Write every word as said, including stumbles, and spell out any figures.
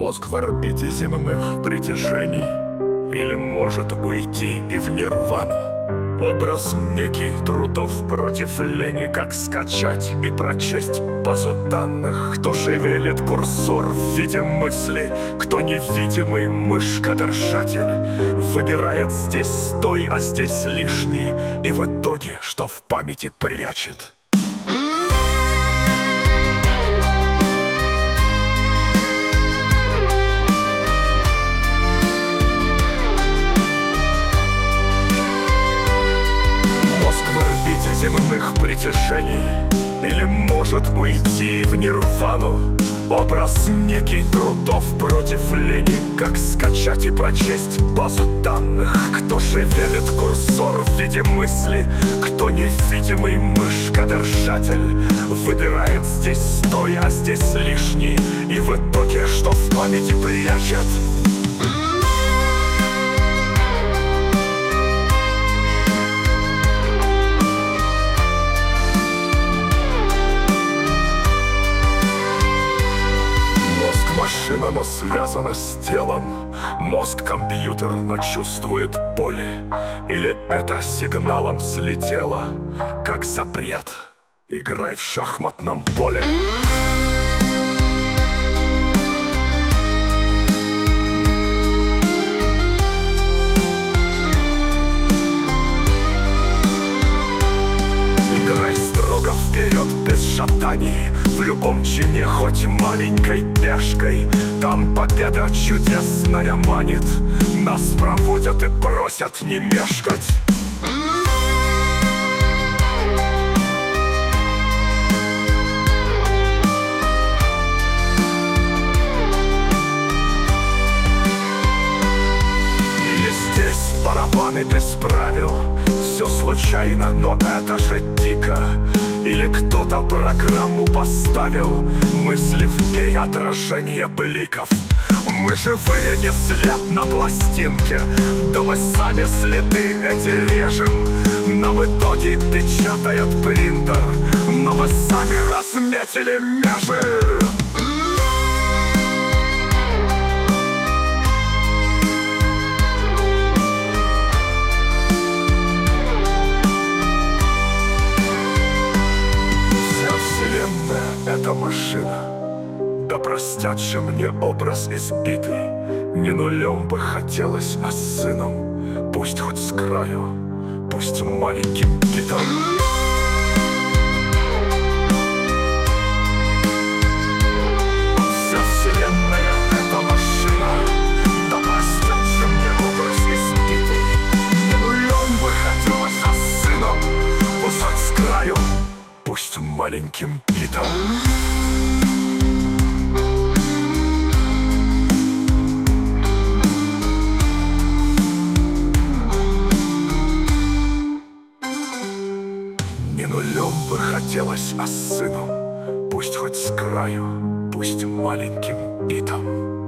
Мозг в орбите земных притяжений, или может уйти и в нирвану. Образ некий трудов против лени, как скачать и прочесть базу данных. Кто шевелит курсор в виде мысли, кто невидимый мышка-держатель, выбирает здесь стой, а здесь лишний, и в итоге что в памяти прячет. Земных притяжений, или может уйти в нирвану. Образ некий трудов против лени, как скачать и прочесть базу данных. Кто шевелит курсор в виде мысли, кто невидимый мышка-держатель, выбирает здесь стой, а здесь лишний, и в итоге что в памяти прячет. Машина, но связана с телом. Мозг компьютер, но чувствует боли. Или это сигналом слетело, как запрет: играй в шахматном поле. Играй строго вперед, без шатаний, в любом чине, хоть маленькой пешкой. Там победа чудесная манит, нас проводят и просят не мешкать. И здесь барабаны без правил, все случайно, но это же дико. Или кто-то программу поставил, мысли в ней отражение бликов. Мы живые, не след на пластинке, да мы сами следы эти режем. Но в итоге печатает принтер, но мы сами разметили межи. Это машина, да простят же мне образ избитый. Не нулем бы хотелось, а сыном, пусть хоть с краю, пусть маленьким битом. Вся вселенная — это машина, да простят же мне образ избитый. Не нулем бы хотелось, а сыном, пусть хоть с краю, пусть маленьким битом. Не нулем бы хотелось, а сыном, пусть хоть с краю, пусть маленьким битом.